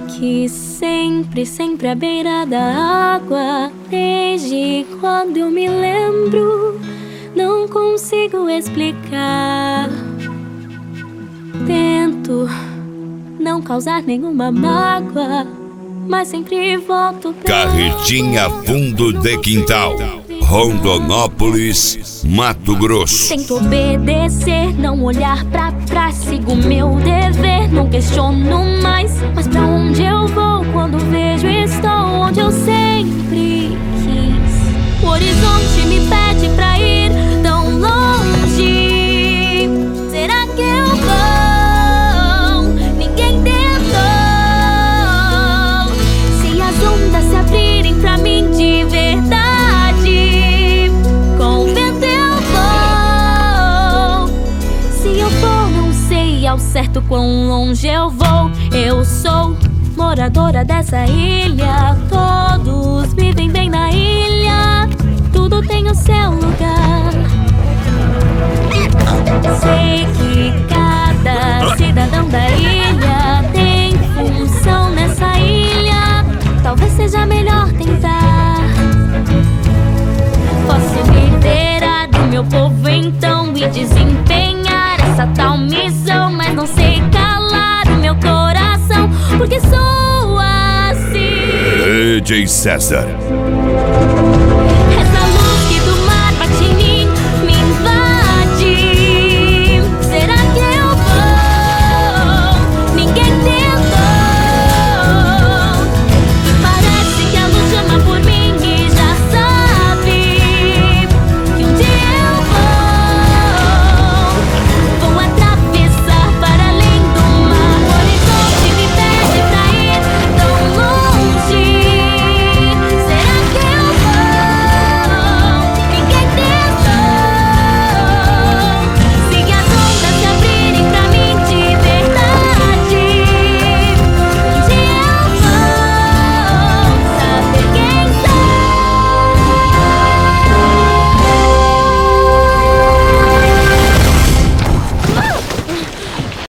que sempre, sempre à beira da água. Desde quando eu me lembro, não consigo explicar. Tento não causar nenhuma mágoa, mas sempre volto pra Carretinha Fundo de Quintal, Rondonópolis, Mato Grosso. Tento obedecer, não olhar pra trás, sigo meu dever, não questiono mais. Mas pra onde eu vou quando vejo estou onde eu sempre quis? O horizonte me pede pra ir tão longe. Será que eu vou? Ninguém tentou. Se as ondas se abrirem pra mim de verdade, com o vento eu vou. Se eu for, não sei ao certo quão longe eu vou. Eu sou moradora dessa ilha, todos vivem bem na ilha, tudo tem o seu lugar. Sei que cada cidadão da ilha tem função nessa ilha, talvez seja melhor tentar. Posso liderar do meu povo então e desempenhar essa tal missão, mas não sei calar o meu coração, porque sou assim. DJ César.